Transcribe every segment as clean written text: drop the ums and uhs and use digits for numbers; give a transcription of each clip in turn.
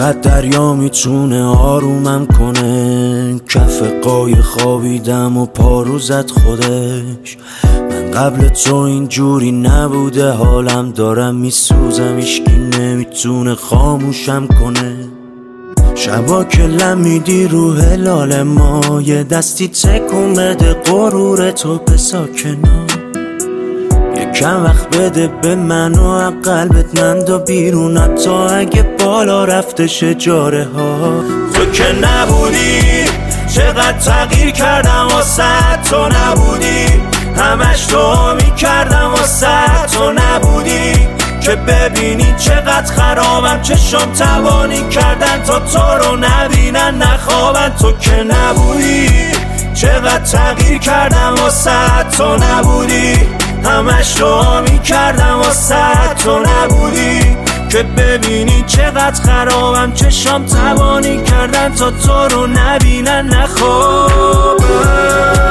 انقدر دریا میتونه آرومم کنه، کف قای خوابیدم و پارو زد خودش. من قبل تو اینجوری نبوده، حالم دارم میسوزم، هیچکی نمیتونه خاموشم کنه. شبا که لم میدی رو هلال ما، یه دستی تکون بده غرور تو بساکنم. یکم وقت بده به من و قلبت مند و بیرون، حتی اگه بالا رفته شجاره ها. تو که نبودی چقدر تغییر کردم واسه تو نبودی، همش تو میکردم واسه تو نبودی. که ببینی چقدر خرابم، چشم توانی کردن تا تو رو نبینن نخوابن. تو که نبودی چقدر تغییر کردم واسه تو نبودی، همش تو میکردم واسه تو نبودی. که ببینی چقدر خرابم، چشم توانی کردن تا تو رو نبینن نخوابن.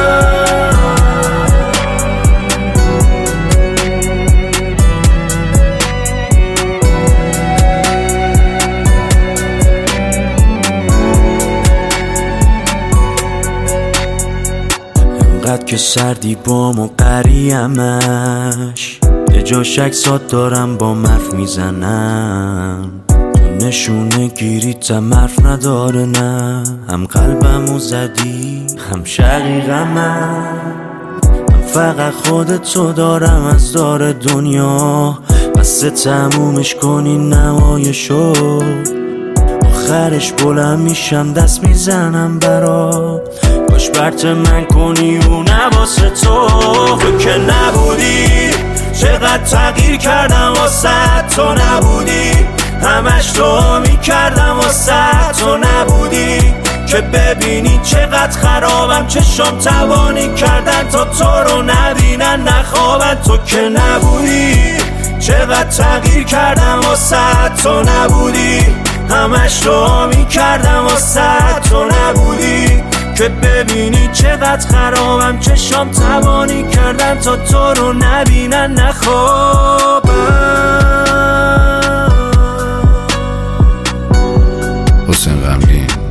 انقدر که سردی بام و قریمش، یه جا شک ساد دارم با مرف میزنم. تو نشونه گیری تمرف نداره نه، هم قلبمو زدی هم شقیقم. من فقط خودتو دارم از دار دنیا، بسته تمومش کنی نمایشو. آخرش بلند میشم دست میزنم برات، باش برت من کنی و نواسه تو. تو که نبودی چقدر تغییر کردم واسه تو نبودی، همش تو میکردم واسه تو نبودی. که ببینی چقدر خرابم، چشم توانی کردن تا تو رو نبینن نخوابن. تو که نبودی چقدر تغییر کردم واسه تو نبودی، همش تو میکردم واسه تو نبودی. که ببینی چقدر خرابم، چشم توانی کردن تا تو رو نبینن نخوابن. حسین غمگین